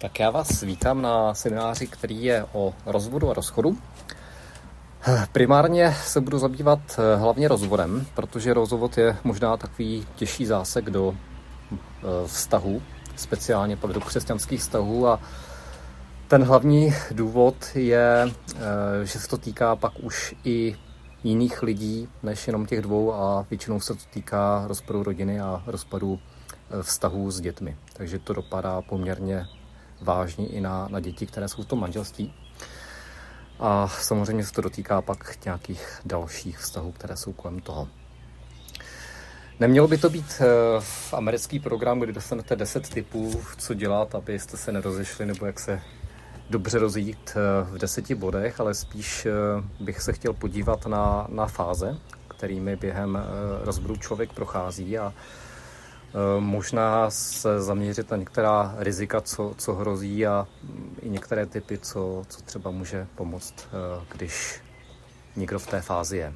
Tak já vás vítám na semináři, který je o rozvodu a rozchodu. Primárně se budu zabývat hlavně rozvodem, protože rozvod je možná takový těžší zásek do vztahu, speciálně pak do křesťanských vztahů, a ten hlavní důvod je, že se to týká pak už i jiných lidí, než jenom těch dvou, a většinou se to týká rozpadu rodiny a rozpadu vztahů s dětmi. Takže to dopadá poměrně vážně i na děti, které jsou v tom manželství. A samozřejmě se to dotýká pak nějakých dalších vztahů, které jsou kolem toho. Nemělo by to být v americký program, kdy dostanete 10 tipů, co dělat, abyste se nerozešli, nebo jak se dobře rozjít v 10 bodech, ale spíš bych se chtěl podívat na fáze, kterými během rozvodu člověk prochází, a možná se zaměřit na některá rizika, co hrozí, a i některé typy, co třeba může pomoct, když někdo v té fázi je.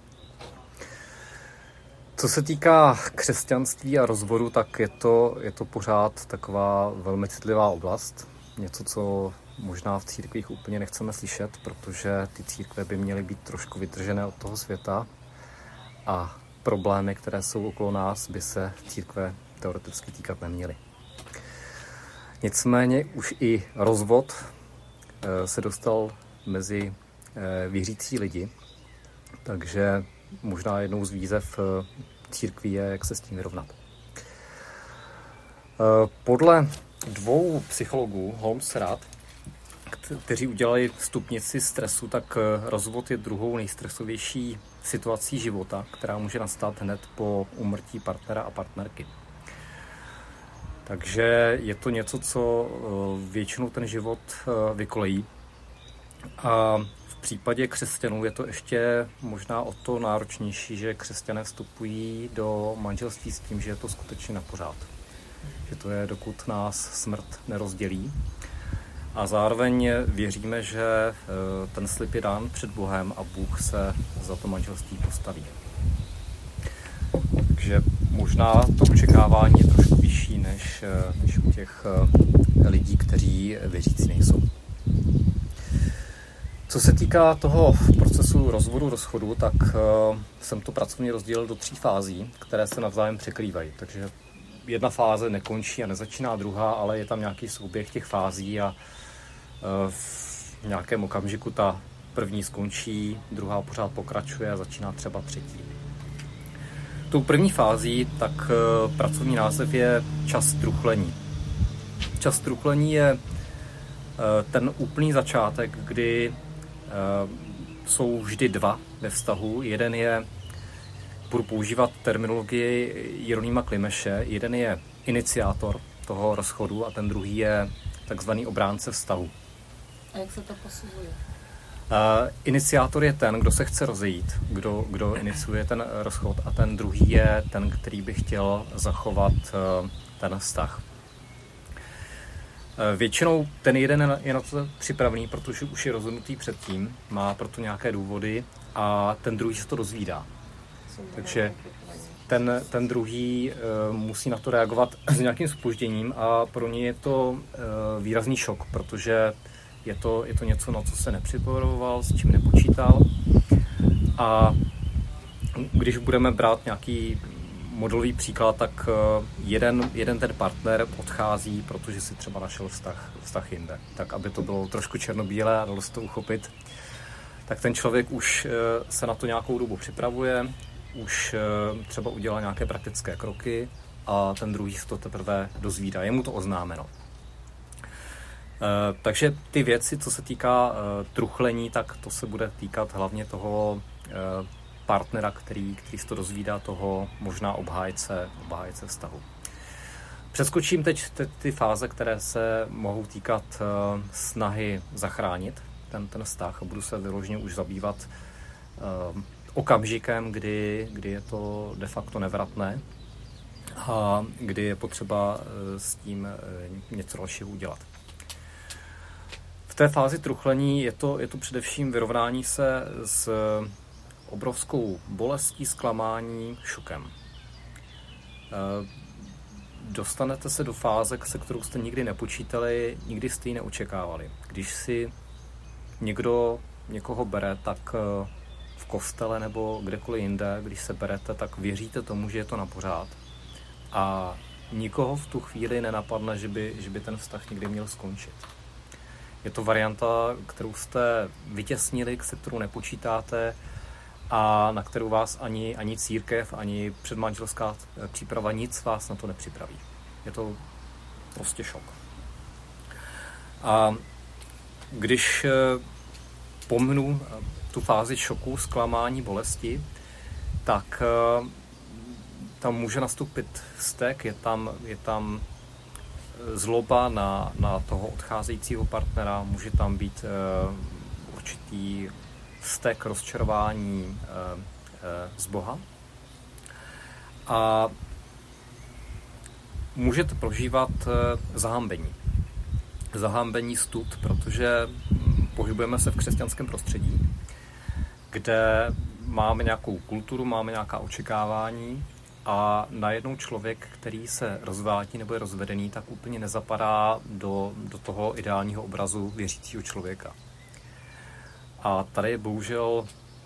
Co se týká křesťanství a rozvodu, tak je to pořád taková velmi citlivá oblast. Něco, co možná v církvích úplně nechceme slyšet, protože ty církve by měly být trošku vytržené od toho světa a problémy, které jsou okolo nás, by se církve teoreticky týkat neměly. Nicméně už i rozvod se dostal mezi věřící lidi, takže možná jednou z výzev církví je, jak se s tím vyrovnat. Podle 2 psychologů, Holmes a Rath, kteří udělali stupnici stresu, tak rozvod je druhou nejstresovější situací života, která může nastat hned po úmrtí partnera a partnerky. Takže je to něco, co většinou ten život vykolejí. A v případě křesťanů je to ještě možná o to náročnější, že křesťané vstupují do manželství s tím, že je to skutečně na pořád. Že to je, dokud nás smrt nerozdělí. A zároveň věříme, že ten slib je dán před Bohem a Bůh se za to manželství postaví. Takže možná to očekávání je trošku vyšší než u těch lidí, kteří věřící nejsou. Co se týká toho procesu rozvodu, rozchodu, tak jsem to pracovně rozdělil do 3 fází, které se navzájem překrývají. Takže jedna fáze nekončí a nezačíná druhá, ale je tam nějaký souběh těch fází a v nějakém okamžiku ta první skončí, druhá pořád pokračuje a začíná třeba třetí. Tou první fází tak pracovní název je čas truchlení. Čas truchlení je ten úplný začátek, kdy jsou vždy 2 ve vztahu. Jeden je, budu používat terminologii Jeronýma Klimeše, jeden je iniciátor toho rozchodu a ten druhý je takzvaný obránce vztahu. A jak se to posuzuje? Iniciátor je ten, kdo se chce rozejít, kdo iniciuje ten rozchod, a ten druhý je ten, který by chtěl zachovat ten vztah. Většinou ten jeden je na to připravený, protože už je rozhodnutý předtím, má proto nějaké důvody, a ten druhý se to dozvídá. Takže ten druhý musí na to reagovat s nějakým zpožděním a pro něj je to výrazný šok, protože je to něco, na co se nepřipravoval, s čím nepočítal. A když budeme brát nějaký modelový příklad, tak jeden ten partner odchází, protože si třeba našel vztah jinde. Tak aby to bylo trošku černobílé a dalo se to uchopit, tak ten člověk už se na to nějakou dobu připravuje, už třeba udělá nějaké praktické kroky a ten druhý se to teprve dozvídá. Je mu to oznámeno. Takže ty věci, co se týká truchlení, tak to se bude týkat hlavně toho partnera, který se to dozvídá, toho možná obhájce vztahu. Přeskočím teď ty fáze, které se mohou týkat snahy zachránit ten vztah, a budu se vyloženě už zabývat okamžikem, kdy je to de facto nevratné a kdy je potřeba s tím něco dalšího udělat. V té fázi truchlení je to především vyrovnání se s obrovskou bolestí, zklamáním, šokem. dostanete se do fáze, se kterou jste nikdy nepočítali, nikdy jste ji neočekávali. Když si někoho bere, tak v kostele nebo kdekoliv jinde, když se berete, tak věříte tomu, že je to na pořád. A nikoho v tu chvíli nenapadne, že by ten vztah někdy měl skončit. Je to varianta, kterou jste vytěsnili, se kterou nepočítáte a na kterou vás ani církev, ani předmanželská příprava, nic vás na to nepřipraví. Je to prostě šok. A když pominu tu fázi šoku, zklamání, bolesti, tak tam může nastoupit vztek, je tam zloba na toho odcházejícího partnera, může tam být určitý vztek, rozčarování z Boha. A můžete prožívat zahambení. Zahambení, stud, protože pohybujeme se v křesťanském prostředí, kde máme nějakou kulturu, máme nějaká očekávání a najednou člověk, který se rozvádí nebo je rozvedený, tak úplně nezapadá do toho ideálního obrazu věřícího člověka. A tady je bohužel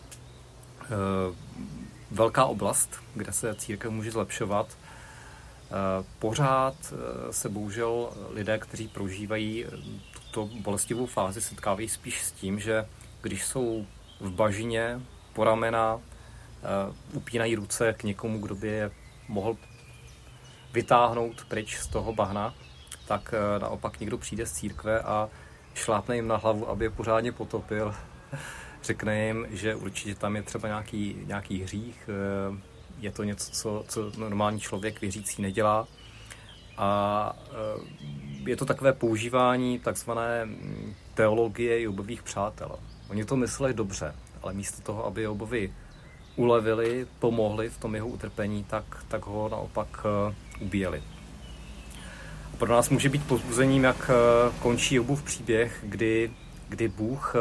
velká oblast, kde se církev může zlepšovat. Pořád se bohužel lidé, kteří prožívají tuto bolestivou fázi, setkávají spíš s tím, že když jsou v bažině, po ramena, upínají ruce k někomu, kdo by je mohl vytáhnout pryč z toho bahna, tak naopak někdo přijde z církve a šlápne jim na hlavu, aby je pořádně potopil. Řekne jim, že určitě tam je třeba nějaký hřích, je to něco, co normální člověk věřící nedělá. A je to takové používání takzvané teologie Jobových přátel. Oni to mysleli dobře, ale místo toho, aby Jobovi ulevili, pomohli v tom jeho utrpení, tak ho naopak ubíjeli. Pro nás může být povzbuzením, jak končí Jobův příběh, kdy Bůh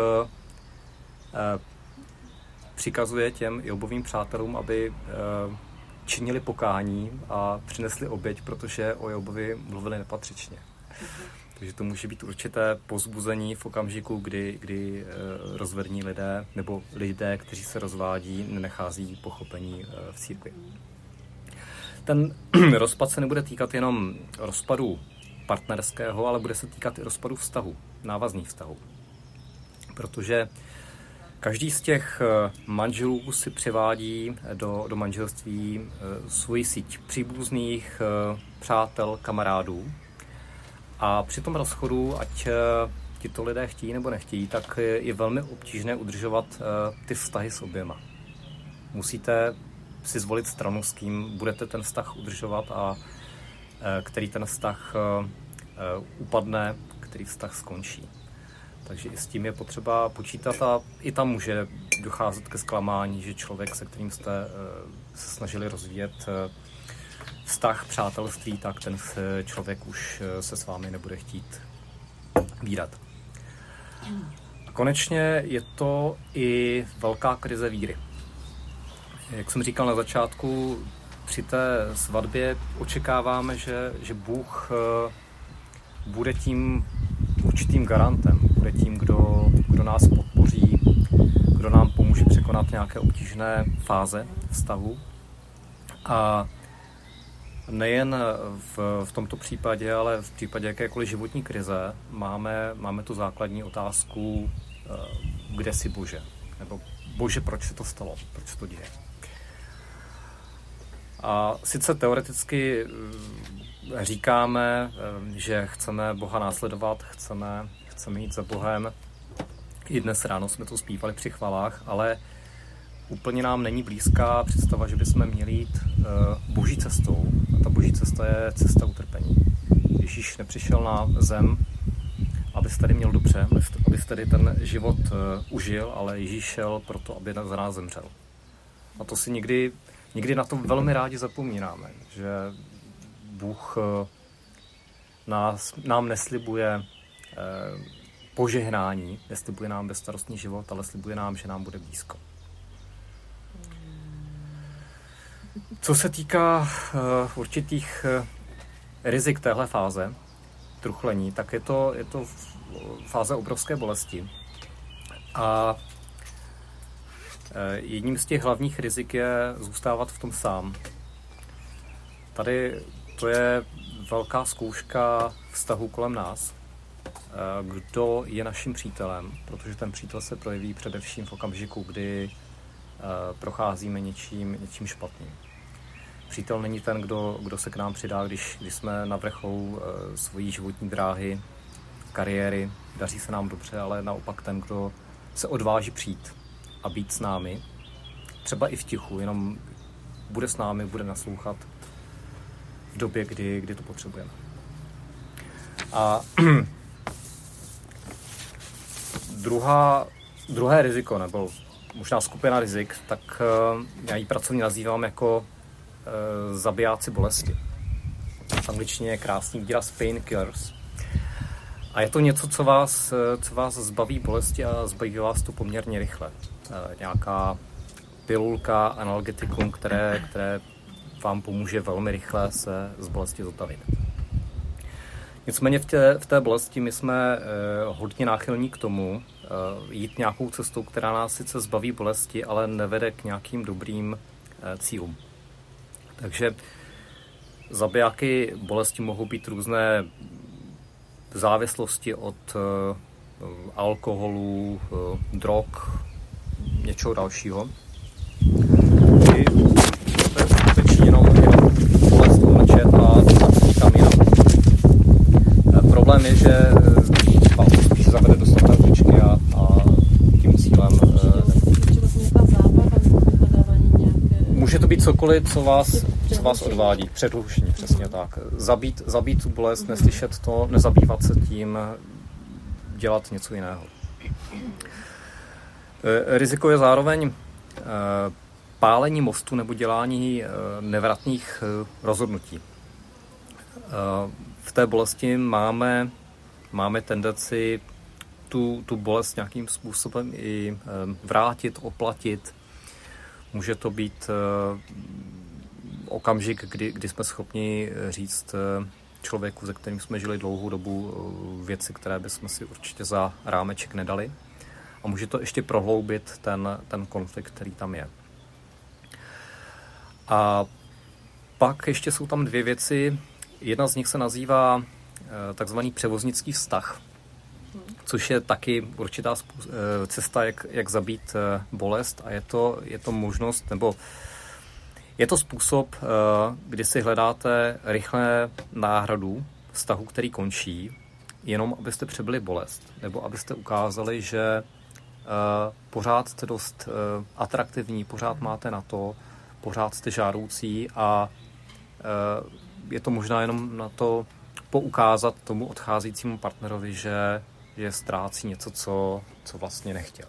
přikazuje těm Jobovým přátelům, aby činili pokání a přinesli oběť, protože o Jobovi mluvili nepatřičně. Takže to může být určité povzbuzení v okamžiku, kdy rozvední lidé nebo lidé, kteří se rozvádí, nenachází pochopení v církvi. Ten rozpad se nebude týkat jenom rozpadu partnerského, ale bude se týkat i rozpadu vztahu, návazných vztahů. Protože každý z těch manželů si přivádí do manželství svoji síť příbuzných, přátel, kamarádů. A při tom rozchodu, ať tito lidé chtějí nebo nechtějí, tak je velmi obtížné udržovat ty vztahy s oběma. Musíte si zvolit stranu, s kým budete ten vztah udržovat a který ten vztah upadne, který vztah skončí. Takže i s tím je potřeba počítat a i tam může docházet ke zklamání, že člověk, se kterým jste se snažili rozvíjet vztah, přátelství, tak ten člověk už se s vámi nebude chtít vídat. A konečně je to i velká krize víry. Jak jsem říkal na začátku, při té svatbě očekáváme, že Bůh bude tím určitým garantem, bude tím, kdo nás podpoří, kdo nám pomůže překonat nějaké obtížné fáze vztahu. A nejen v tomto případě, ale v případě jakékoliv životní krize máme tu základní otázku, kde jsi Bože? Nebo Bože, proč se to stalo? Proč se to děje? A sice teoreticky říkáme, že chceme Boha následovat, chceme jít za Bohem. I dnes ráno jsme to zpívali při chvalách, ale úplně nám není blízká představa, že bychom měli jít boží cestou. A ta boží cesta je cesta utrpení. Ježíš nepřišel na zem, aby tady měl dobře, aby tady ten život užil, ale Ježíš šel proto, aby za nás zemřel. A to si někdy na to velmi rádi zapomínáme, že Bůh nám neslibuje požehnání, neslibuje nám bezstarostný život, ale slibuje nám, že nám bude blízko. Co se týká určitých rizik téhle fáze truchlení, tak je to fáze obrovské bolesti. A jedním z těch hlavních rizik je zůstávat v tom sám. Tady to je velká zkouška vztahu kolem nás. Kdo je naším přítelem, protože ten přítel se projeví především v okamžiku, kdy procházíme něčím špatným. Přítel není ten, kdo se k nám přidá, když jsme na vrcholu svojí životní dráhy, kariéry, daří se nám dobře, ale naopak ten, kdo se odváží přijít a být s námi, třeba i v tichu, jenom bude s námi, bude naslouchat v době, kdy to potřebujeme. A druhé riziko, nebo možná skupina rizik, tak já ji pracovně nazývám jako zabijáci bolesti. V angličtině je krásný výraz painkillers. A je to něco, co vás zbaví bolesti a zbaví vás to poměrně rychle. Nějaká pilulka, analgetikum, které vám pomůže velmi rychle se z bolesti zotavit. Nicméně v té bolesti my jsme hodně náchylní k tomu jít nějakou cestou, která nás sice zbaví bolesti, ale nevede k nějakým dobrým cílům. Takže zabijáky bolesti mohou být různé závislosti od alkoholu, drog, něčeho dalšího. To je skutečně jenom bolest umlčet a zapřít tam jinam. Problém je, že vám to spíš zavede do slepé uličky a tím cílem může to být cokoliv, co vás odvádí. Předlušení, přesně tak. Zabít tu bolest, neslyšet to, nezabývat se tím, dělat něco jiného. Riziko je zároveň pálení mostu nebo dělání nevratných rozhodnutí. V té bolesti máme tendenci tu bolest nějakým způsobem i vrátit, oplatit. Může to být okamžik, kdy jsme schopni říct člověku, se kterým jsme žili dlouhou dobu, věci, které bychom si určitě za rámeček nedali. A může to ještě prohloubit ten konflikt, který tam je. A pak ještě jsou tam dvě věci. Jedna z nich se nazývá takzvaný převoznický vztah, což je taky určitá cesta, jak zabít bolest, a je to možnost, nebo je to způsob, kdy si hledáte rychlé náhradu vztahu, který končí, jenom abyste přebyli bolest, nebo abyste ukázali, že pořád jste dost atraktivní, pořád máte na to, pořád jste žádoucí a je to možná jenom na to poukázat tomu odcházejícímu partnerovi, že ztrácí něco, co vlastně nechtěl.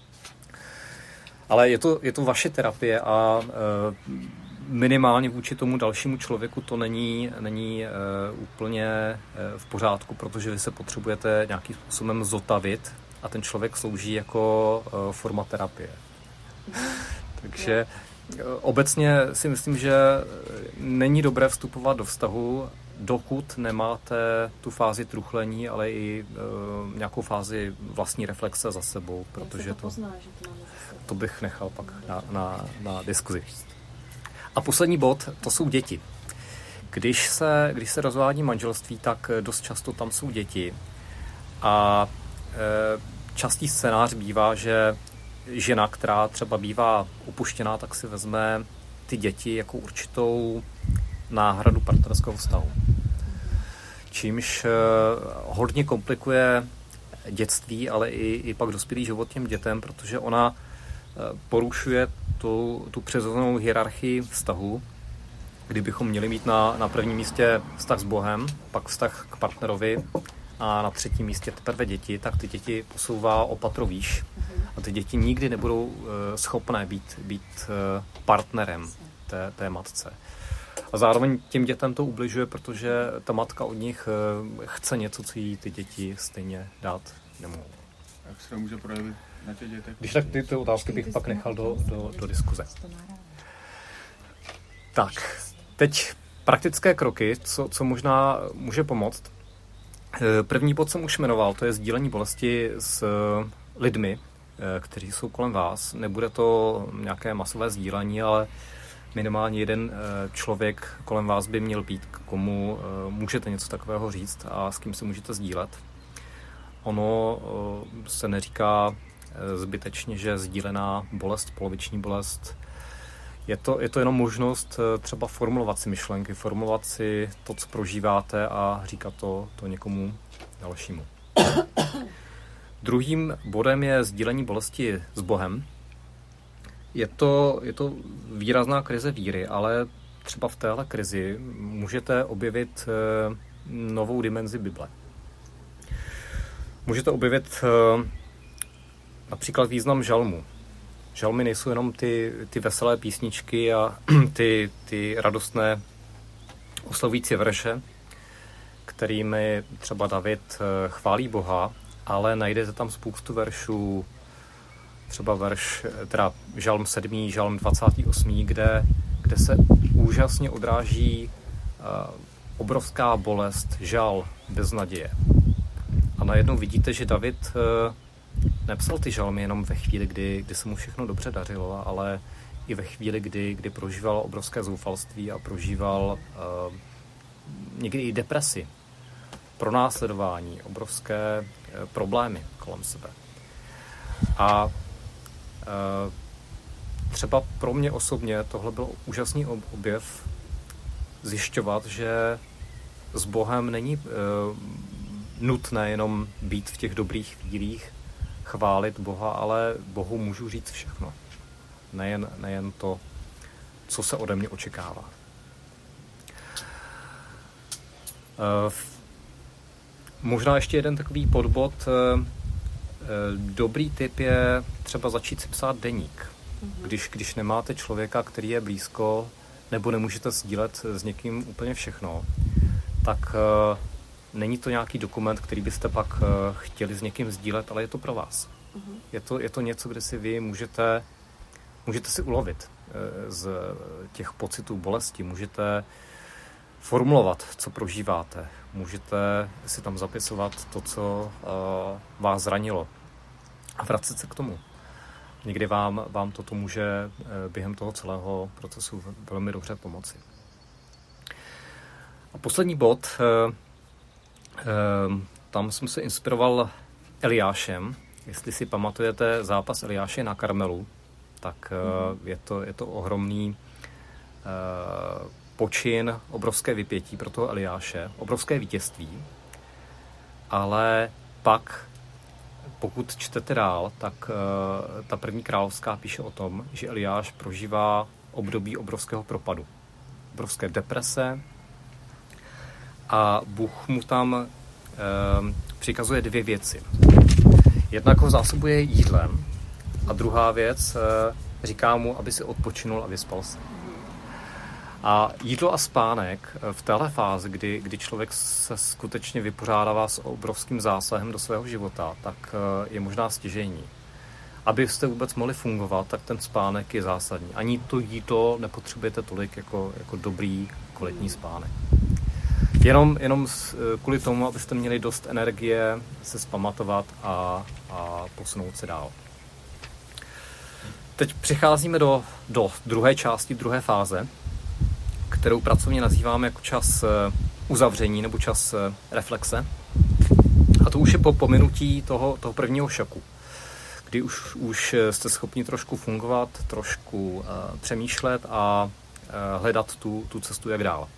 Ale je to vaše terapie a minimálně vůči tomu dalšímu člověku to není úplně v pořádku, protože vy se potřebujete nějakým způsobem zotavit a ten člověk slouží jako forma terapie. Takže obecně si myslím, že není dobré vstupovat do vztahu, dokud nemáte tu fázi truchlení, ale i nějakou fázi vlastní reflexe za sebou, protože to bych nechal pak na diskuzi. A poslední bod, to jsou děti. Když se rozvádí manželství, tak dost často tam jsou děti a častý scénář bývá, že žena, která třeba bývá opuštěná, tak si vezme ty děti jako určitou náhradu partnerského vztahu. Čímž hodně komplikuje dětství, ale i pak dospělý život těm dětem, protože ona porušuje tu přirozenou hierarchii vztahu, kdybychom měli mít na prvním místě vztah s Bohem, pak vztah k partnerovi a na třetím místě teprve děti, tak ty děti posouvá o patro výš a ty děti nikdy nebudou schopné být partnerem té matce. A zároveň těm dětem to ubližuje, protože ta matka od nich chce něco, co jí ty děti stejně dát nemohou. Jak se to může projevit na těch dětech? Když tak ty otázky bych pak nechal do diskuze. Tak, teď Praktické kroky, co možná může pomoct. První bod jsem už jmenoval, to je sdílení bolesti s lidmi, kteří jsou kolem vás. Nebude to nějaké masové sdílení, ale minimálně jeden člověk kolem vás by měl být, komu můžete něco takového říct a s kým se můžete sdílet. Ono se neříká zbytečně, že sdílená bolest, poloviční bolest, je to jenom možnost třeba formulovat si myšlenky, formulovat si to, co prožíváte a říkat to někomu dalšímu. Druhým bodem je sdílení bolesti s Bohem. Je to výrazná krize víry, ale třeba v téhle krizi můžete objevit novou dimenzi Bible. Můžete objevit například význam žalmu. Žalmy nejsou jenom ty veselé písničky a ty radostné oslavující verše, kterými třeba David chválí Boha, ale najdete tam spoustu veršů, třeba žalm 7, žalm 28, kde se úžasně odráží obrovská bolest, žal, beznaděje. A najednou vidíte, že David nepsal ty žalmy jenom ve chvíli, kdy se mu všechno dobře dařilo, ale i ve chvíli, kdy prožíval obrovské zoufalství a prožíval někdy i depresi, pronásledování, obrovské problémy kolem sebe. A třeba pro mě osobně tohle byl úžasný objev zjišťovat, že s Bohem není nutné jenom být v těch dobrých chvílích, chválit Boha, ale Bohu můžu říct všechno. Nejen to, co se ode mě očekává. Možná ještě jeden takový podbod. Dobrý tip je třeba začít si psát deník. Když nemáte člověka, který je blízko, nebo nemůžete sdílet s někým úplně všechno, tak není to nějaký dokument, který byste pak chtěli s někým sdílet, ale je to pro vás. Je to něco, kde si vy můžete si ulovit z těch pocitů bolesti, můžete formulovat, co prožíváte, můžete si tam zapisovat to, co vás zranilo a vracet se k tomu. Někdy vám toto může během toho celého procesu velmi dobře pomoci. A poslední bod, tam jsem se inspiroval Eliášem. Jestli si pamatujete zápas Eliáše na Karmelu, tak je to ohromný počin, obrovské vypětí pro toho Eliáše, obrovské vítězství. Ale pak, pokud čtete dál, tak ta první královská píše o tom, že Eliáš prožívá období obrovského propadu, obrovské deprese a Bůh mu tam přikazuje dvě věci. Jednak ho zásobuje jídlem a druhá věc, říká mu, aby si odpočinul a vyspal se. A jídlo a spánek v téhle fázi, kdy člověk se skutečně vypořádává s obrovským zásahem do svého života, tak je možná stěžejní. Abyste vůbec mohli fungovat, tak ten spánek je zásadní. Ani to jídlo nepotřebujete tolik jako dobrý kvalitní spánek. Jenom kvůli tomu, abyste měli dost energie se zpamatovat a posunout se dál. Teď přicházíme do druhé části, druhé fáze, kterou pracovně nazýváme jako čas uzavření nebo čas reflexe. A to už je po pominutí toho prvního šoku, kdy už jste schopni trošku fungovat, trošku přemýšlet a hledat tu cestu, jak dál.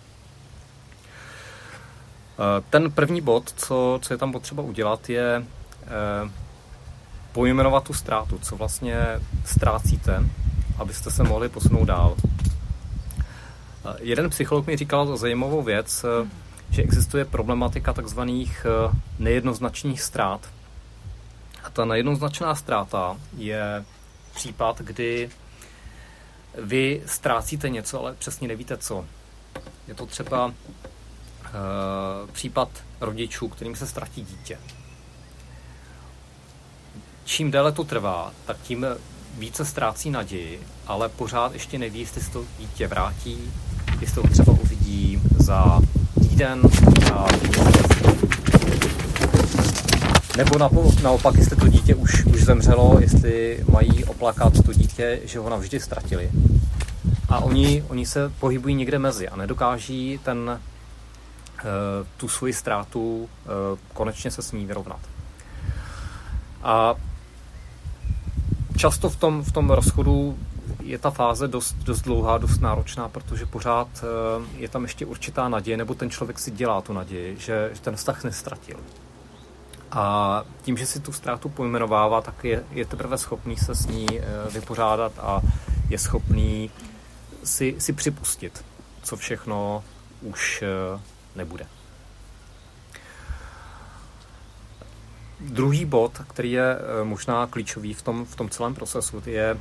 Ten první bod, co je tam potřeba udělat, je pojmenovat tu ztrátu, co vlastně ztrácíte, abyste se mohli posunout dál. Jeden psycholog mi říkal zajímavou věc, že existuje problematika takzvaných nejednoznačných ztrát. A ta nejednoznačná ztráta je případ, kdy vy ztrácíte něco, ale přesně nevíte co. Je to třeba případ rodičů, kterým se ztratí dítě. Čím déle to trvá, tak tím více ztrácí naději, ale pořád ještě neví, jestli se to dítě vrátí, jestli to třeba uvidí lidí za týden, za měsíc. Nebo naopak, jestli to dítě už zemřelo, jestli mají oplakat to dítě, že ho navždy ztratili. A oni se pohybují někde mezi a nedokáží tu svoji ztrátu konečně se s ní vyrovnat. A často v tom rozchodu je ta fáze dost dlouhá, dost náročná, protože pořád je tam ještě určitá naděje, nebo ten člověk si dělá tu naději, že ten vztah neztratil. A tím, že si tu ztrátu pojmenovává, tak je teprve schopný se s ní vypořádat a je schopný si připustit, co všechno už nebude. Druhý bod, který je možná klíčový v tom celém procesu, je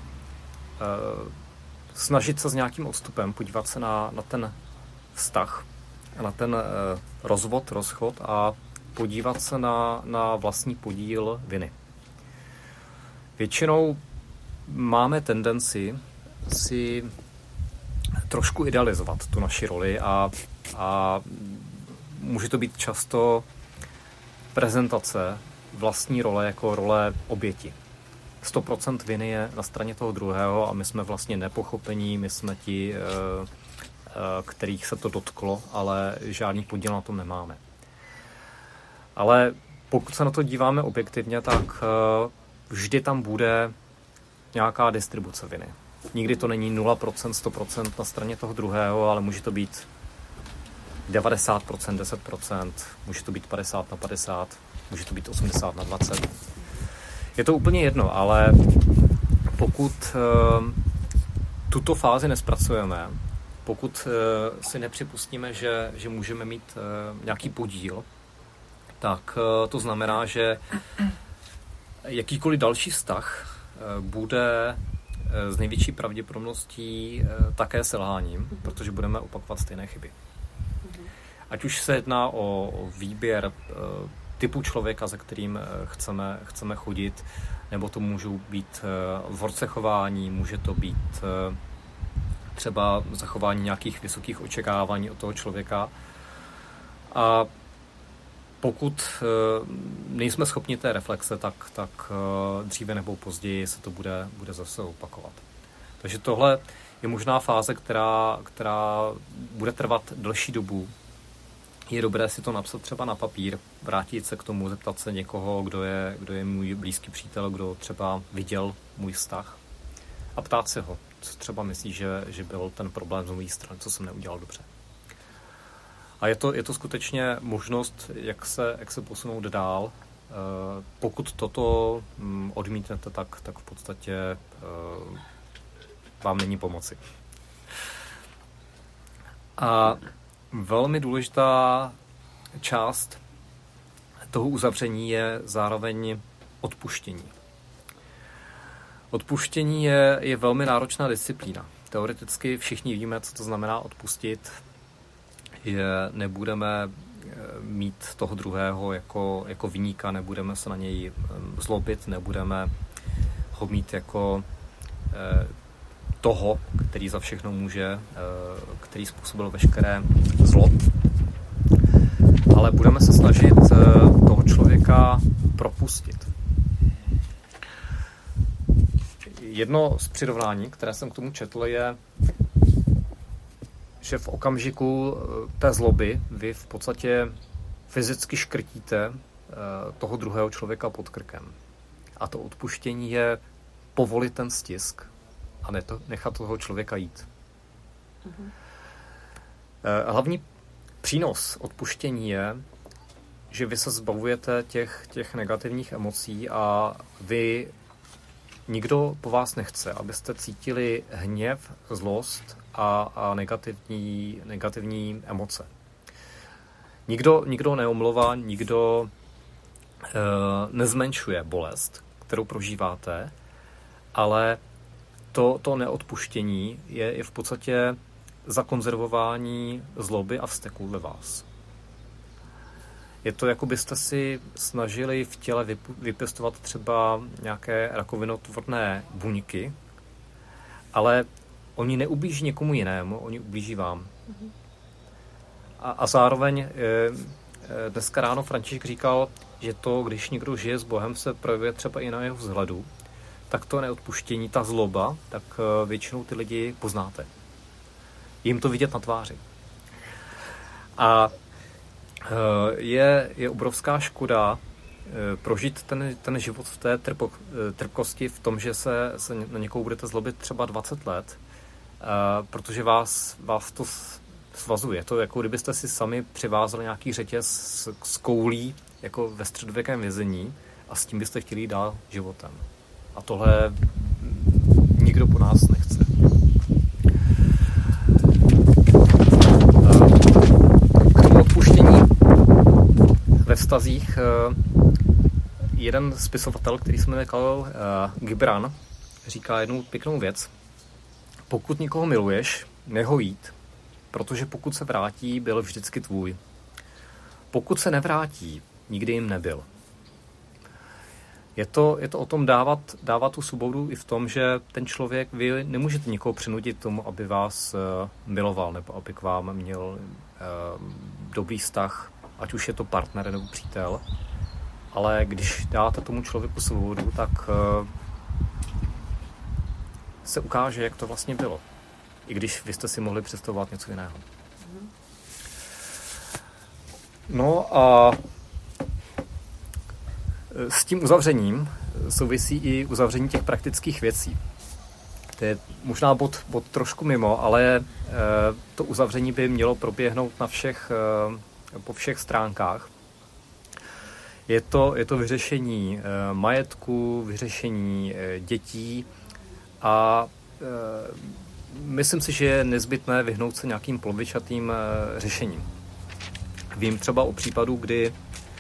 snažit se s nějakým odstupem podívat se na ten vztah, na ten rozchod a podívat se na vlastní podíl viny. Většinou máme tendenci si trošku idealizovat tu naši roli a může to být často prezentace vlastní role jako role oběti. 100% viny je na straně toho druhého a my jsme vlastně nepochopení, my jsme ti, kterých se to dotklo, ale žádný podíl na tom nemáme. Ale pokud se na to díváme objektivně, tak vždy tam bude nějaká distribuce viny. Nikdy to není 0%, 100% na straně toho druhého, ale může to být 90%, 10%, může to být 50/50, může to být 80/20. Je to úplně jedno, ale pokud tuto fázi nespracujeme, pokud si nepřipustíme, že můžeme mít nějaký podíl, tak to znamená, že jakýkoliv další vztah bude s největší pravděpodobností také selháním, protože budeme opakovat stejné chyby. Ať už se jedná o výběr typu člověka, za kterým chceme chodit, nebo to můžou být vzorce chování, může to být třeba zachování nějakých vysokých očekávání od toho člověka. A pokud nejsme schopni té reflexe, tak dříve nebo později se to bude zase opakovat. Takže tohle je možná fáze, která bude trvat delší dobu. Je dobré si to napsat třeba na papír, vrátit se k tomu, zeptat se někoho, kdo je můj blízký přítel, kdo třeba viděl můj vztah a ptát se ho, co třeba myslí, že byl ten problém z mé strany, co jsem neudělal dobře. A je to skutečně možnost, jak se posunout dál. Pokud toto odmítnete, tak v podstatě vám není pomoci. A velmi důležitá část toho uzavření je zároveň odpuštění. Odpuštění je velmi náročná disciplína. Teoreticky všichni víme, co to znamená odpustit. Nebudeme mít toho druhého jako viníka, nebudeme se na něj zlobit, nebudeme ho mít jako toho, který za všechno může, který způsobil veškeré zlo. Ale budeme se snažit toho člověka propustit. Jedno z přirovnání, které jsem k tomu četl, je, že v okamžiku té zloby vy v podstatě fyzicky škrtíte toho druhého člověka pod krkem. A to odpuštění je povolit ten stisk a nechat toho člověka jít. Hlavní přínos odpuštění je, že vy se zbavujete těch negativních emocí a nikdo po vás nechce, abyste cítili hněv, zlost a negativní emoce. Nikdo neomlouvá, nikdo nezmenšuje bolest, kterou prožíváte, ale to neodpuštění je v podstatě zakonzervování zloby a vzteku ve vás. Je to, jako byste si snažili v těle vypěstovat třeba nějaké rakovinotvorné buňky, ale oni neublíží někomu jinému, oni ublíží vám. A zároveň dneska ráno František říkal, že to, když někdo žije s Bohem, se projevuje třeba i na jeho vzhledu, tak to neodpuštění, ta zloba, tak většinou ty lidi poznáte. Jim to vidět na tváři. A je obrovská škoda prožít ten život v té trpkosti, v tom, že se na někoho budete zlobit třeba 20 let, protože vás to svazuje. Je to jako kdybyste si sami přivázali nějaký řetěz s koulí, jako ve středověkém vězení, a s tím byste chtěli jít dál životem. A tohle nikdo po nás nechce. K tomu odpuštění ve vztazích jeden spisovatel, který se jmenuje Khalil Gibran, říká jednu pěknou věc. Pokud někoho miluješ, neho jít, protože pokud se vrátí, byl vždycky tvůj. Pokud se nevrátí, nikdy jim nebyl. Je to o tom dávat tu svobodu i v tom, že ten člověk, vy nemůžete nikoho přinutit tomu, aby vás miloval, nebo aby k vám měl dobrý vztah, ať už je to partner nebo přítel. Ale když dáte tomu člověku svobodu, tak se ukáže, jak to vlastně bylo. I když vy jste si mohli představovat něco jiného. No a s tím uzavřením souvisí i uzavření těch praktických věcí. To je možná bod trošku mimo, ale to uzavření by mělo proběhnout po všech stránkách. Je to vyřešení majetku, vyřešení dětí a myslím si, že je nezbytné vyhnout se nějakým polovičatým řešením. Vím třeba o případu, kdy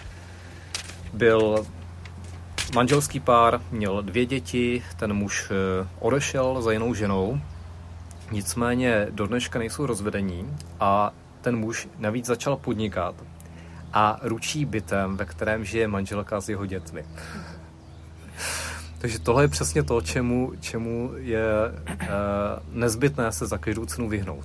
byl manželský pár, měl 2 děti, ten muž odešel za jinou ženou, nicméně do dneška nejsou rozvedení a ten muž navíc začal podnikat a ručí bytem, ve kterém žije manželka s jeho dětmi. Takže tohle je přesně to, čemu je nezbytné se za každou cenu vyhnout.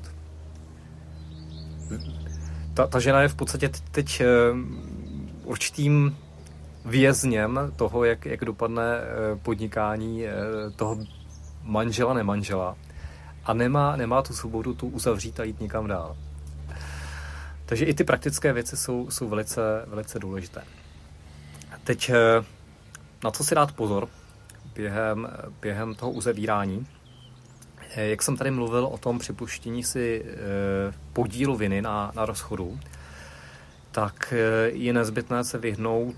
Ta žena je v podstatě teď určitým vězněm toho, jak dopadne podnikání toho manžela, nemanžela a nemá tu svobodu tu uzavřít a jít někam dál. Takže i ty praktické věci jsou velice, velice důležité. Teď na co si dát pozor během toho uzavírání. Jak jsem tady mluvil o tom připuštění si podílu viny na rozchodu, tak je nezbytné se vyhnout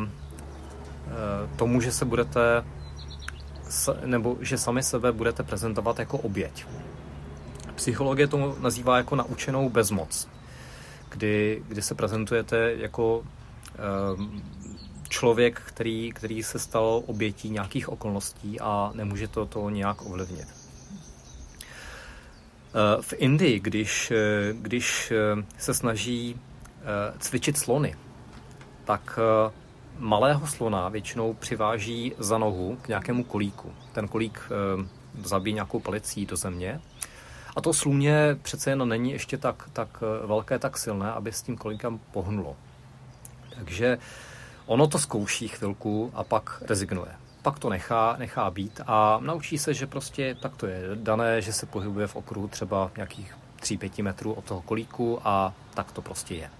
tomu, že se budete, nebo že sami sebe budete prezentovat jako oběť. Psychologie to nazývá jako naučenou bezmoc, kdy se prezentujete jako člověk, který se stal obětí nějakých okolností a nemůže to nějak ovlivnit. V Indii, když se snaží cvičit slony, tak malého slona většinou přiváží za nohu k nějakému kolíku. Ten kolík zabíjí nějakou palicí do země a to slůně přece jen není ještě tak velké, tak silné, aby s tím kolíkem pohnulo. Takže ono to zkouší chvilku a pak rezignuje. Pak to nechá být a naučí se, že prostě tak to je dané, že se pohybuje v okruhu třeba nějakých 3-5 metrů od toho kolíku a tak to prostě je.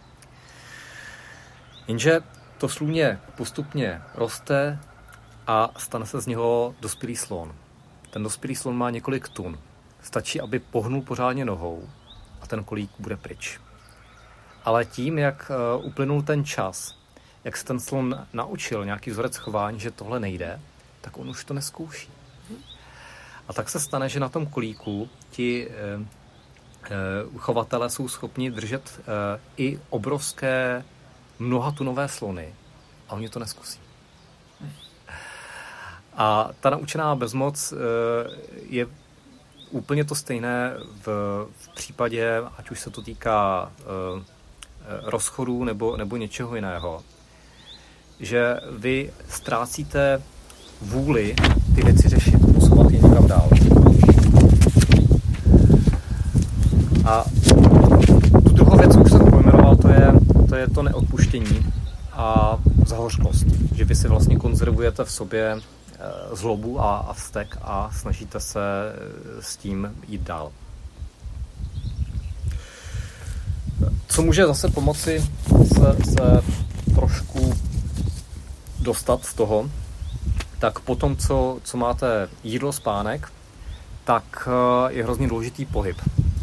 Jenže to slůně postupně roste a stane se z něho dospělý slon. Ten dospělý slon má několik tun. Stačí, aby pohnul pořádně nohou a ten kolík bude pryč. Ale tím, jak uplynul ten čas, jak se ten slon naučil nějaký vzorec chování, že tohle nejde, tak on už to nezkouší. A tak se stane, že na tom kolíku ti chovatelé jsou schopni držet i obrovské mnohatunové slony a oni to neskusí. A ta naučená bezmoc je úplně to stejné v případě, ať už se to týká rozchodů nebo něčeho jiného, že vy ztrácíte vůli ty věci řešit, posouvat je někam dál. A tu druhou věc už jsem pojmenoval je to neodpuštění a zahořklost. Že vy si vlastně konzervujete v sobě zlobu a vztek a snažíte se s tím jít dál. Co může zase pomoci se trošku dostat z toho, tak potom, co máte jídlo, spánek, tak je hrozně důležitý pohyb.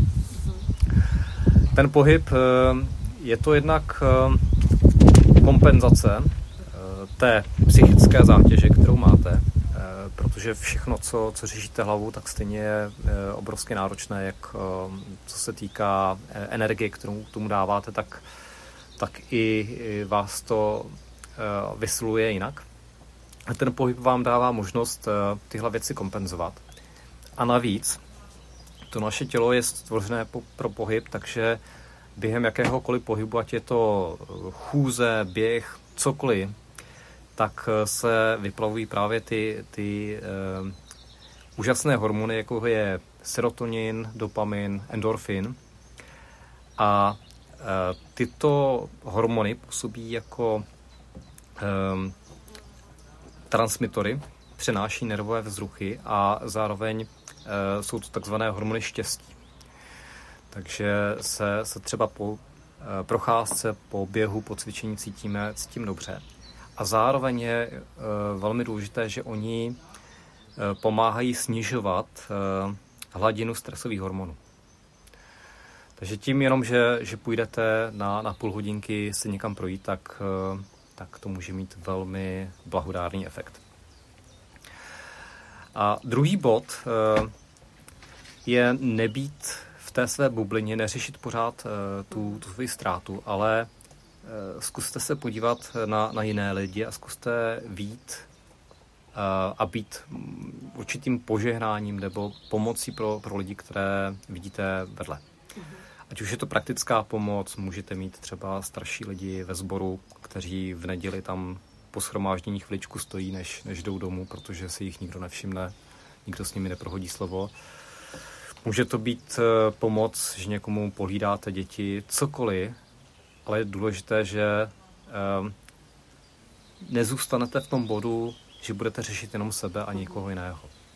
Ten pohyb je to jednak kompenzace té psychické zátěže, kterou máte, protože všechno, co řešíte hlavou, tak stejně je obrovsky náročné, jak co se týká energie, kterou tomu dáváte, tak i vás to vysiluje jinak. A ten pohyb vám dává možnost tyhle věci kompenzovat. A navíc to naše tělo je stvořené pro pohyb, takže během jakéhokoliv pohybu, ať je to chůze, běh, cokoliv, tak se vyplavují právě ty úžasné hormony, jako je serotonin, dopamin, endorfin. A tyto hormony působí jako transmitory, přenáší nervové vzruchy a zároveň jsou to takzvané hormony štěstí. Takže se třeba po procházce, po běhu, po cvičení cítím dobře. A zároveň je velmi důležité, že oni pomáhají snižovat hladinu stresových hormonů. Takže tím jenom, že půjdete na půl hodinky se někam projít, tak to může mít velmi blahodárný efekt. A druhý bod je nebýt v té své bublině, neřešit pořád tu svoji ztrátu, ale zkuste se podívat na jiné lidi a zkuste vyjít a být určitým požehnáním nebo pomocí pro lidi, které vidíte vedle. Ať už je to praktická pomoc, můžete mít třeba starší lidi ve sboru, kteří v neděli tam po shromáždění chviličku stojí, než jdou domů, protože si jich nikdo nevšimne, nikdo s nimi neprohodí slovo. Může to být pomoc, že někomu pohlídáte děti, cokoliv, ale je důležité, že nezůstanete v tom bodu, že budete řešit jenom sebe a nikoho jiného.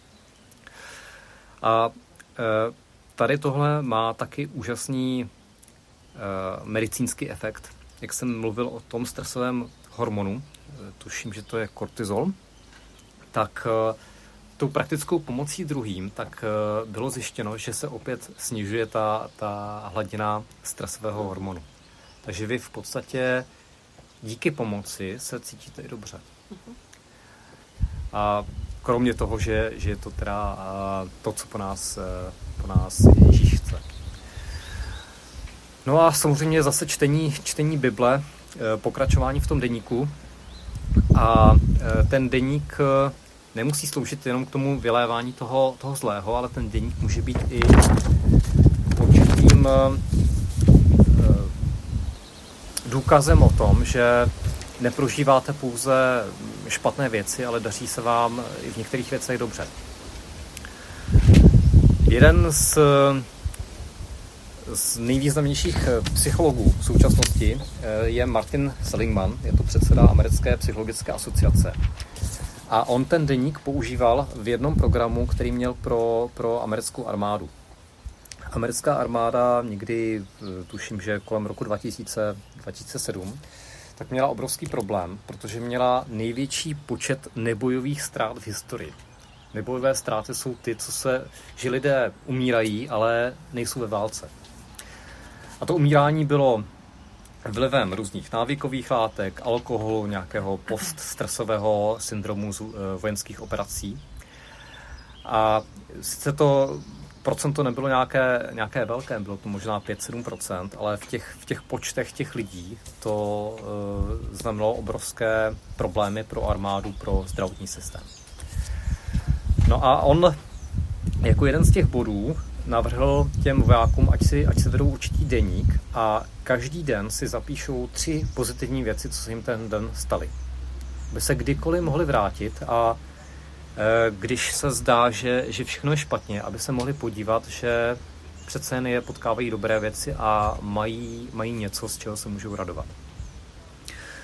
A tady tohle má taky úžasný medicínský efekt. Jak jsem mluvil o tom stresovém hormonu, tuším, že to je kortizol, tak tou praktickou pomocí druhým, tak bylo zjištěno, že se opět snižuje ta hladina stresového hormonu. Takže vy v podstatě díky pomoci se cítíte i dobře. A kromě toho, že je to teda to, co po nás Ježíš chce. No a samozřejmě zase čtení Bible, pokračování v tom deníku. A ten deník nemusí sloužit jenom k tomu vylévání toho zlého, ale ten deník může být i určitým důkazem o tom, že neprožíváte pouze špatné věci, ale daří se vám i v některých věcech dobře. Jeden z nejvýznamnějších psychologů v současnosti je Martin Seligman, je to předseda Americké psychologické asociace. A on ten deník používal v jednom programu, který měl pro americkou armádu. Americká armáda někdy, tuším, že kolem roku 2007, tak měla obrovský problém, protože měla největší počet nebojových ztrát v historii. Nebojové ztráty jsou ty, že lidé umírají, ale nejsou ve válce. A to umírání bylo vlivem různých návykových látek, alkoholu, nějakého poststresového syndromu vojenských operací. A sice to procento nebylo nějaké velké, bylo to možná 5-7%, ale v těch počtech těch lidí to znamenalo obrovské problémy pro armádu, pro zdravotní systém. No a on jako jeden z těch bodů navrhl těm vojákům, ať si vedou určitý deník a každý den si zapíšou 3 pozitivní věci, co se jim ten den staly. Aby se kdykoliv mohli vrátit a když se zdá, že všechno je špatně, aby se mohli podívat, že přece jen je potkávají dobré věci a mají něco, z čeho se můžou radovat.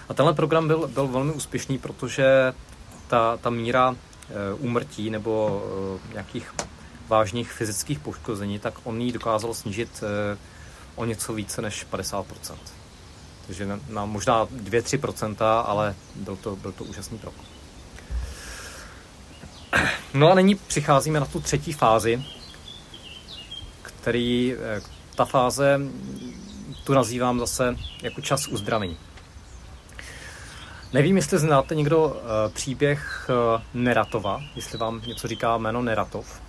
A tenhle program byl velmi úspěšný, protože ta míra úmrtí nebo nějakých vážných fyzických poškození, tak on ji dokázal snížit o něco více než 50%. Takže na možná 2-3%, ale byl to úžasný krok. No a nyní přicházíme na tu třetí fázi, ta fáze tu nazývám zase jako čas uzdravení. Nevím, jestli znáte někdo příběh Neratova, jestli vám něco říká jméno Neratov.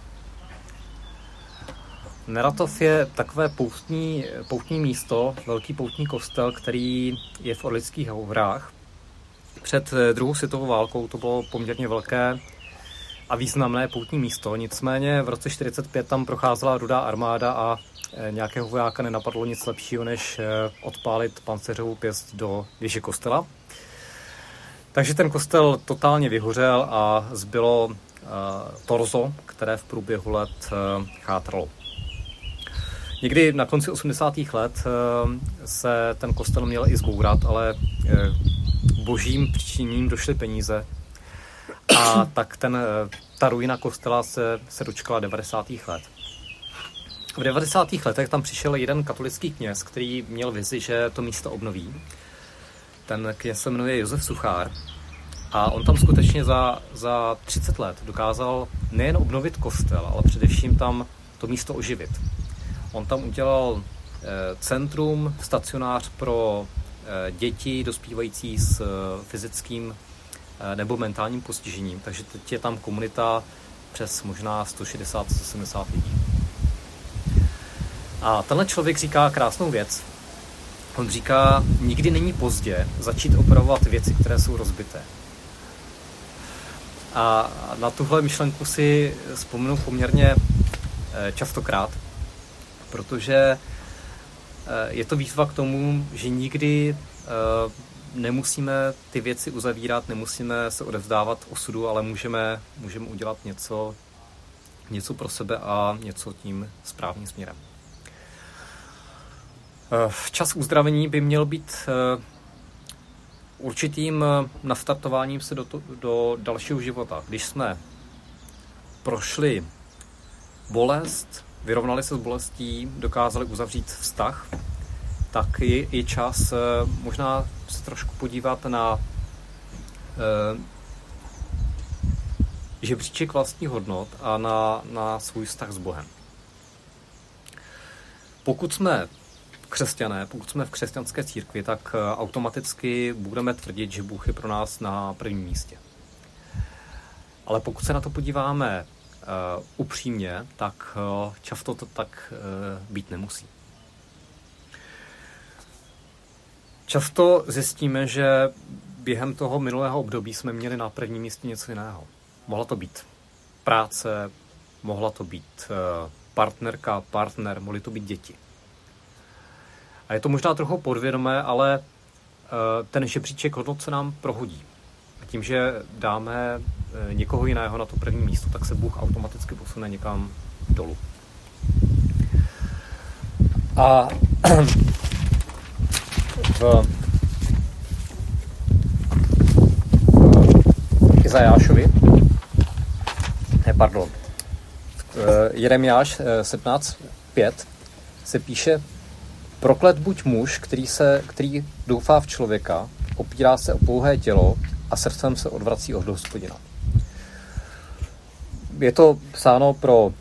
Neratov je takové poutní místo, velký poutní kostel, který je v Orlických horách. Před druhou světovou válkou to bylo poměrně velké a významné poutní místo, nicméně v roce 1945 tam procházela Rudá armáda a nějakého vojáka nenapadlo nic lepšího, než odpálit pancéřovou pěst do věže kostela. Takže ten kostel totálně vyhořel a zbylo torzo, které v průběhu let chátralo. Někdy na konci 80. let se ten kostel měl i zbourat, ale božím přičiněním došly peníze a tak ta ruina kostela se dočkala 90. let. V 90. letech tam přišel jeden katolický kněz, který měl vizi, že to místo obnoví. Ten kněz se jmenuje Josef Suchár a on tam skutečně za 30 let dokázal nejen obnovit kostel, ale především tam to místo oživit. On tam udělal centrum, stacionář pro děti dospívající s fyzickým nebo mentálním postižením, takže teď je tam komunita přes možná 160-170 lidí. A tenhle člověk říká krásnou věc. On říká, nikdy není pozdě začít opravovat věci, které jsou rozbité. A na tuhle myšlenku si vzpomenu poměrně častokrát, protože je to výzva k tomu, že nikdy nemusíme ty věci uzavírat, nemusíme se odevzdávat osudu, ale můžeme udělat něco pro sebe a něco tím správným směrem. Čas uzdravení by měl být určitým nastartováním se do dalšího života. Když jsme prošli bolest, vyrovnali se s bolestí, dokázali uzavřít vztah, tak je čas možná se trošku podívat na žebříček vlastních hodnot a na svůj vztah s Bohem. Pokud jsme křesťané, pokud jsme v křesťanské církvi, tak automaticky budeme tvrdit, že Bůh je pro nás na prvním místě. Ale pokud se na to podíváme upřímně, tak často to tak být nemusí. Často zjistíme, že během toho minulého období jsme měli na prvním místě něco jiného. Mohla to být práce, mohla to být partnerka, partner, mohly to být děti. A je to možná trochu podvědomé, ale ten žebříček hodnot se nám prohodí. A tím, že dáme někoho jiného na to první místo, tak se Bůh automaticky posune někam dolů. A v Izajášovi, Jeremiáš 17:5 se píše: Proklet buď muž, který doufá v člověka, opírá se o pouhé tělo a srdcem se odvrací od Hospodina. Je to psáno pro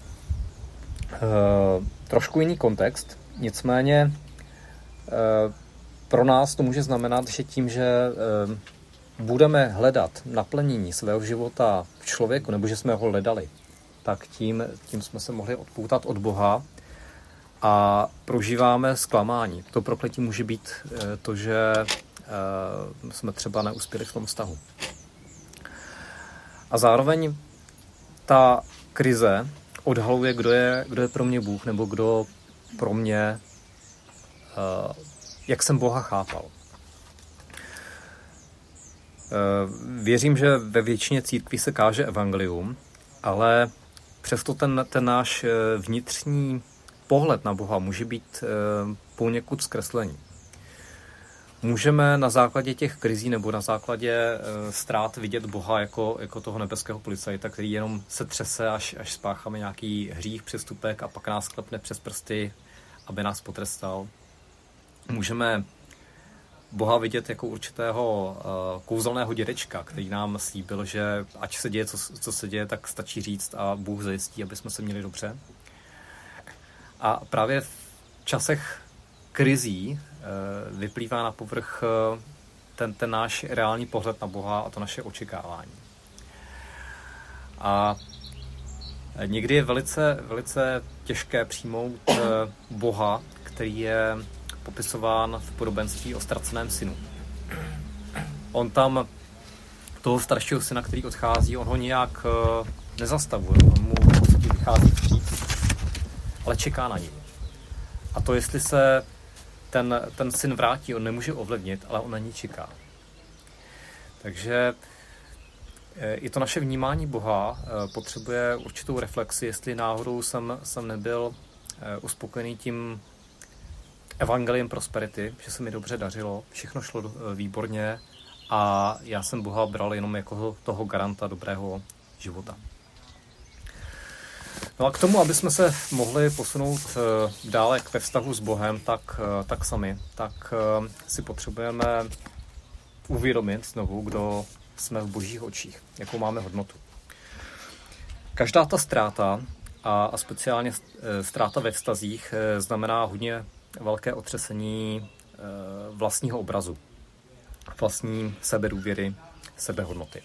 trošku jiný kontext, nicméně pro nás to může znamenat, že tím, že budeme hledat naplnění svého života v člověku, nebo že jsme ho hledali, tak tím jsme se mohli odpoutat od Boha a prožíváme zklamání. To prokletí může být to, že jsme třeba neuspěli v tom vztahu. A zároveň ta krize odhaluje, kdo je pro mě Bůh, nebo kdo pro mě, jak jsem Boha chápal. Věřím, že ve většině církví se káže evangelium, ale přesto ten náš vnitřní pohled na Boha může být poněkud zkreslený. můžeme na základě těch krizí nebo na základě ztrát vidět Boha jako toho nebeského policajta, který jenom se třese, až spácháme nějaký hřích, přestupek a pak nás klepne přes prsty, aby nás potrestal. Můžeme Boha vidět jako určitého kouzelného dědečka, který nám slíbil, že ať se děje, co se děje, tak stačí říct a Bůh zajistí, aby jsme se měli dobře. A právě v časech krizí vyplývá na povrch ten náš reálný pohled na Boha a to naše očekávání. A někdy je velice těžké přijmout Boha, který je popisován v podobenství o ztraceném synu. On tam toho staršího syna, který odchází, on ho nějak nezastavuje, on mu v podstatě vychází vstříc, ale čeká na něj. A to, jestli se ten syn vrátí, on nemůže ovlivnit, ale on na ní čeká. Takže i to naše vnímání Boha potřebuje určitou reflexi, jestli náhodou jsem nebyl uspokojený tím evangeliem prosperity, že se mi dobře dařilo, všechno šlo výborně a já jsem Boha bral jenom jako toho garanta dobrého života. No a k tomu, aby jsme se mohli posunout dále ve vztahu s Bohem, tak sami, tak si potřebujeme uvědomit znovu, kdo jsme v Božích očích, jakou máme hodnotu. Každá ta ztráta a speciálně ztráta ve vztazích znamená hodně velké otřesení vlastního obrazu, vlastní sebedůvěry, sebehodnoty.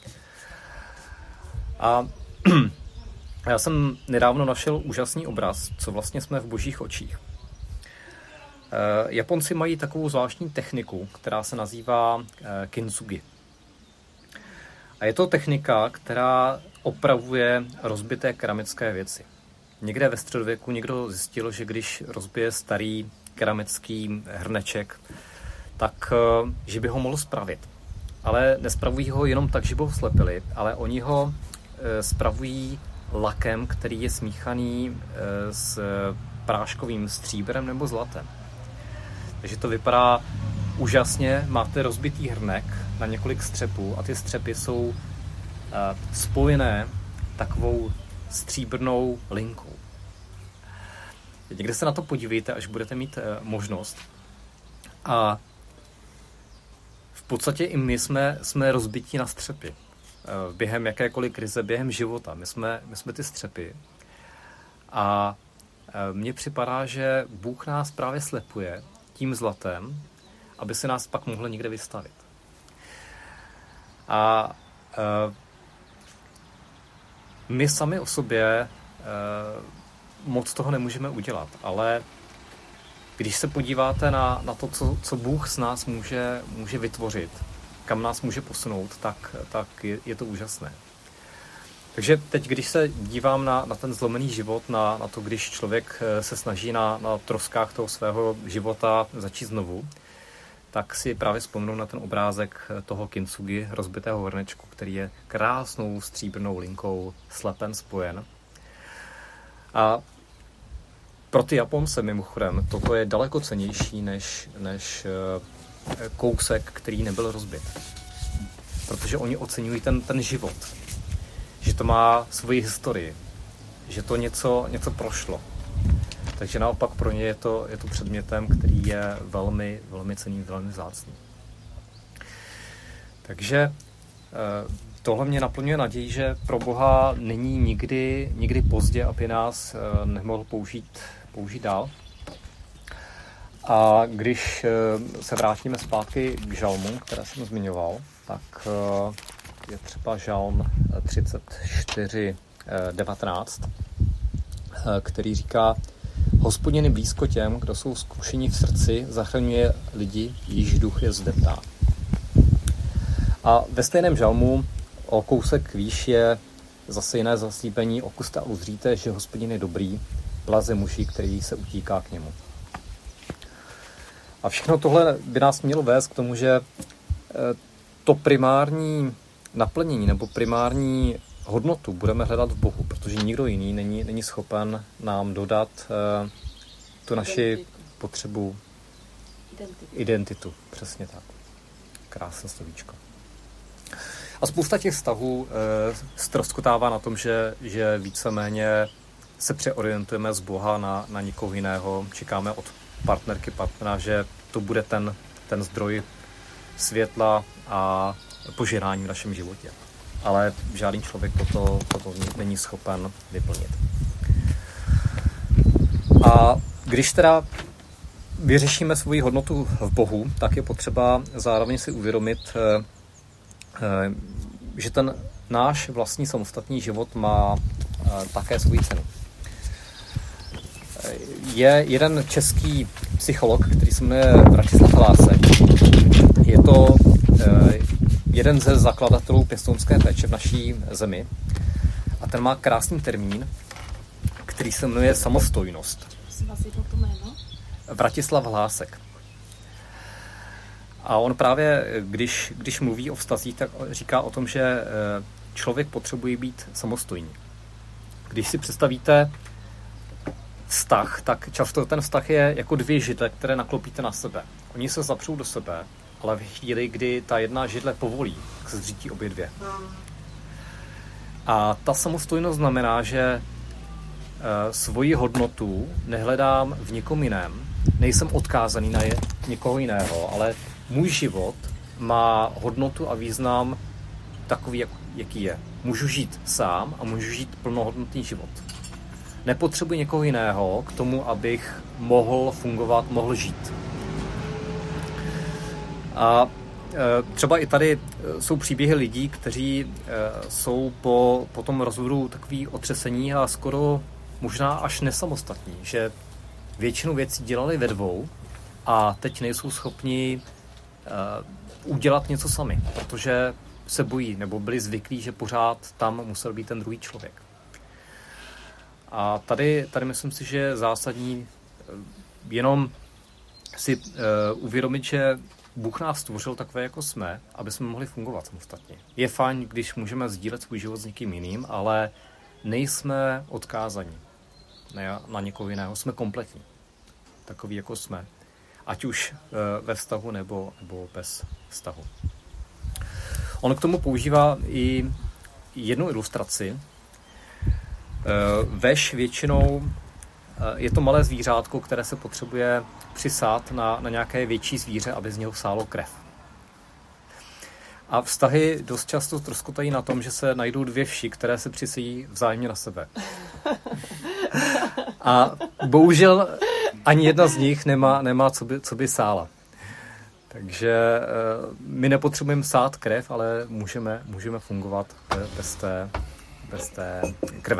A já jsem nedávno našel úžasný obraz, co vlastně jsme v Božích očích. Japonci mají takovou zvláštní techniku, která se nazývá kintsugi. A je to technika, která opravuje rozbité keramické věci. Někde ve středověku někdo zjistil, že když rozbije starý keramický hrneček, tak že by ho mohl spravit. Ale nespravují ho jenom tak, že by ho slepili, ale oni ho spravují lakem, který je smíchaný s práškovým stříbrem nebo zlatem. Takže to vypadá úžasně. Máte rozbitý hrnek na několik střepů a ty střepy jsou spojené takovou stříbrnou linkou. Někde se na to podívejte, až budete mít možnost. A v podstatě i my jsme rozbití na střepy. Během jakékoliv krize, během života. My jsme ty střepy. A mně připadá, že Bůh nás právě slepuje tím zlatem, aby se nás pak mohl někde vystavit. A my sami o sobě moc toho nemůžeme udělat, ale když se podíváte na to, co Bůh z nás může vytvořit, kam nás může posunout, tak je to úžasné. Takže teď, když se dívám na ten zlomený život, na to, když člověk se snaží na troskách toho svého života začít znovu, tak si právě vzpomenu na ten obrázek toho kintsugi, rozbitého hrnečku, který je krásnou stříbrnou linkou slepen spojen. A pro ty Japonce mimochodem toto je daleko cennější než kousek, který nebyl rozbit. Protože oni oceňují ten život. Že to má svoji historii. Že to něco prošlo. Takže naopak pro ně je to předmětem, který je velmi, velmi cenný, velmi vzácný. Takže tohle mě naplňuje naději, že pro Boha není nikdy pozdě, aby nás nemohl použít dál. A když se vrátíme zpátky k žalmu, které jsem zmiňoval, tak je třeba žalm 34:19, který říká: Hospodin je blízko těm, kdo jsou zkušení v srdci, zachraňuje lidi, již duch je zdeptá. A ve stejném žalmu o kousek výš je zase jiné zaslíbení: okuste a uzříte, že Hospodin je dobrý, blaze muži, který se utíká k němu. A všechno tohle by nás mělo vést k tomu, že to primární naplnění nebo primární hodnotu budeme hledat v Bohu, protože nikdo jiný není schopen nám dodat tu naši potřebu Identitu, přesně tak. Krásné slovíčko. A spousta těch vztahů ztroskotává na tom, že víceméně se přeorientujeme z Boha na někoho jiného. Čekáme od partnera, že to bude ten zdroj světla a požehnání v našem životě. Ale žádný člověk toto není schopen vyplnit. A když teda vyřešíme svoji hodnotu v Bohu, tak je potřeba zároveň si uvědomit, že ten náš vlastní samostatný život má také svou cenu. Je jeden český psycholog, který se jmenuje Vratislav Hlásek. Je to jeden ze zakladatelů pěstounské péče v naší zemi. A ten má krásný termín, který se jmenuje samostojnost. Vratislav Hlásek. A on právě, když mluví o vztazích, tak říká o tom, že člověk potřebuje být samostojný. Když si představíte vztah, tak často ten vztah je jako dvě židle, které naklopíte na sebe. Oni se zapřou do sebe, ale v chvíli, kdy ta jedna židle povolí, tak se zřítí obě dvě. A ta samostojnost znamená, že svoji hodnotu nehledám v nikom jiném, nejsem odkázaný na někoho jiného, ale můj život má hodnotu a význam takový, jaký je. Můžu žít sám a můžu žít plnohodnotný život. Nepotřebuji někoho jiného k tomu, abych mohl fungovat, mohl žít. A třeba i tady jsou příběhy lidí, kteří jsou po tom rozvodu takový otřesení a skoro možná až nesamostatní, že většinu věcí dělali ve dvou a teď nejsou schopni udělat něco sami, protože se bojí nebo byli zvyklí, že pořád tam musel být ten druhý člověk. A tady myslím si, že je zásadní jenom si uvědomit, že Bůh nás stvořil takové, jako jsme, aby jsme mohli fungovat samostatně. Je fajn, když můžeme sdílet svůj život s někým jiným, ale nejsme odkázaní na někoho jiného. Jsme kompletní. Takový, jako jsme. Ať už ve vztahu nebo bez vztahu. On k tomu používá i jednu ilustraci. Veš většinou je to malé zvířátko, které se potřebuje přisát na nějaké větší zvíře, aby z něho sálo krev. A vztahy dost často troskotají na tom, že se najdou dvě vši, které se přisejí vzájemně na sebe. A bohužel ani jedna z nich nemá co by sála. Takže my nepotřebujeme sát krev, ale můžeme fungovat bez té krve.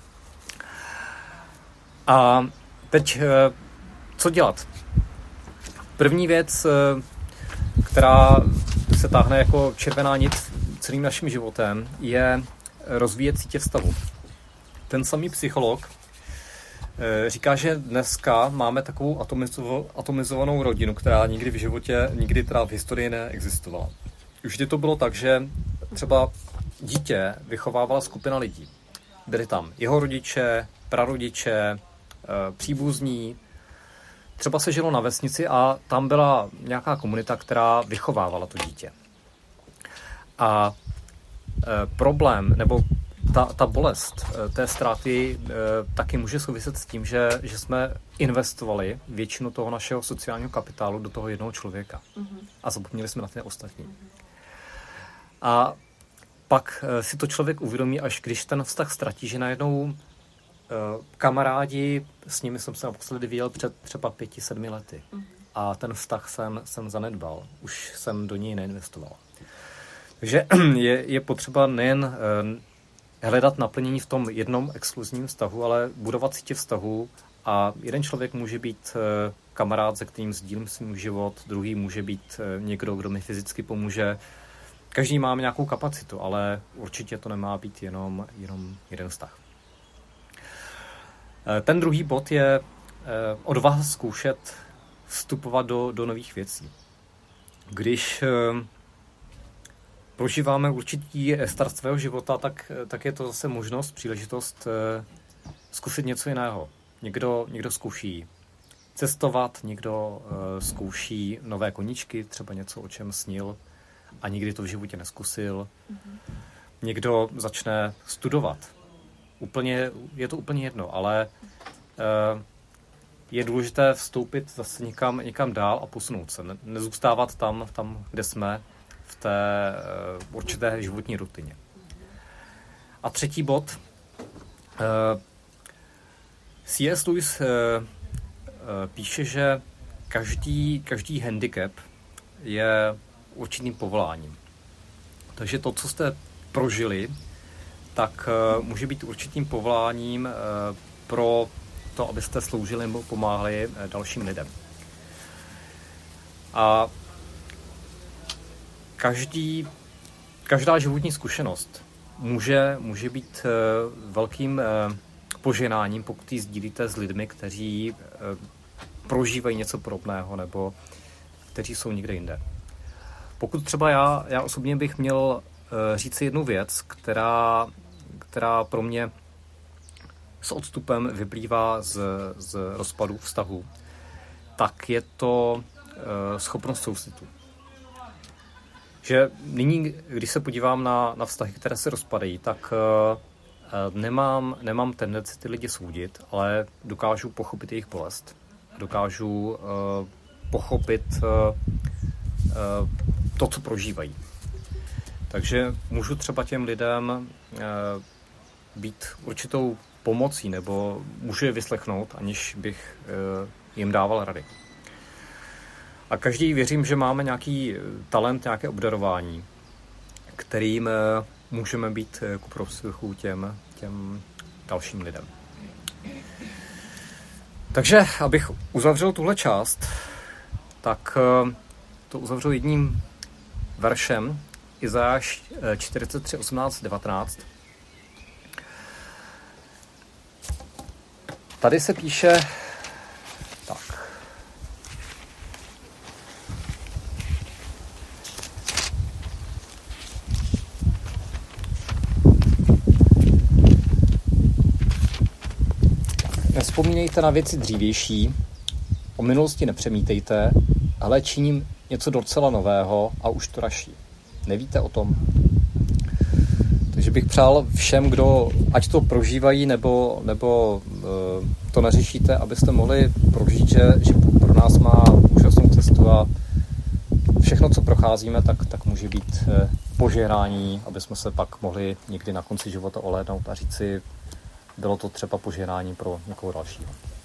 A teď co dělat? První věc, která se táhne jako červená nit celým naším životem, je rozvíjet sítě vztahu. Ten samý psycholog říká, že dneska máme takovou atomizovanou rodinu, která nikdy v životě, nikdy teda v historii neexistovala. Vždy to bylo tak, že třeba dítě vychovávala skupina lidí. Byli tam jeho rodiče, prarodiče, příbuzní. Třeba se žilo na vesnici a tam byla nějaká komunita, která vychovávala to dítě. A problém, nebo ta bolest té ztráty taky může souviset s tím, že jsme investovali většinu toho našeho sociálního kapitálu do toho jednoho člověka. A zapomněli jsme na ty ostatní. A pak si to člověk uvědomí, až když ten vztah ztratí, že najednou kamarádi, s nimi jsem se naposledy viděl před třeba 5-7 lety. A ten vztah jsem zanedbal. Už jsem do něj neinvestoval. Takže je potřeba nejen hledat naplnění v tom jednom exkluzivním vztahu, ale budovat sítě vztahů. A jeden člověk může být kamarád, se kterým sdílím svůj život, druhý může být někdo, kdo mi fyzicky pomůže. Každý má nějakou kapacitu, ale určitě to nemá být jenom jeden vztah. Ten druhý bod je odvaha zkoušet vstupovat do nových věcí. Když prožíváme určitý start svého života, tak je to zase možnost, příležitost zkusit něco jiného. Někdo zkouší cestovat, někdo zkouší nové koníčky, třeba něco, o čem snil a nikdy to v životě neskusil. Někdo začne studovat. Je to úplně jedno, ale je důležité vstoupit zase někam dál a posunout se. Nezůstávat tam, kde jsme, v té určité životní rutině. A třetí bod. C.S. Lewis píše, že každý handicap je určitým povoláním. Takže to, co jste prožili, tak může být určitým povoláním pro to, abyste sloužili nebo pomáhali dalším lidem. A každá životní zkušenost může být velkým poženáním, pokud ji sdílíte s lidmi, kteří prožívají něco podobného nebo kteří jsou někde jinde. Pokud třeba já osobně bych měl říct jednu věc, která pro mě s odstupem vyplývá z rozpadu vztahu, tak je to schopnost soucitu. Že nyní, když se podívám na vztahy, které se rozpadají, tak nemám tendenci ty lidi soudit, ale dokážu pochopit jejich bolest. Dokážu pochopit to, co prožívají. Takže můžu třeba těm lidem být určitou pomocí, nebo můžu je vyslechnout, aniž bych jim dával rady. A každý věřím, že máme nějaký talent, nějaké obdarování, kterým můžeme být ku prospěchu těm dalším lidem. Takže, abych uzavřel tuhle část, tak to uzavřu jedním veršem Izajáš 43, 18, 19. Tady se píše tak. Nevzpomínejte na věci dřívější, o minulosti nepřemítejte, ale činím něco docela nového a už to raší. Nevíte o tom? Takže bych přál všem, kdo ať to prožívají, nebo to neřešíte, abyste mohli prožít, že pro nás má úžasnou cestu a všechno, co procházíme, tak může být požehnání, aby jsme se pak mohli někdy na konci života ohlédnout a říct si, bylo to třeba požehnání pro někoho dalšího.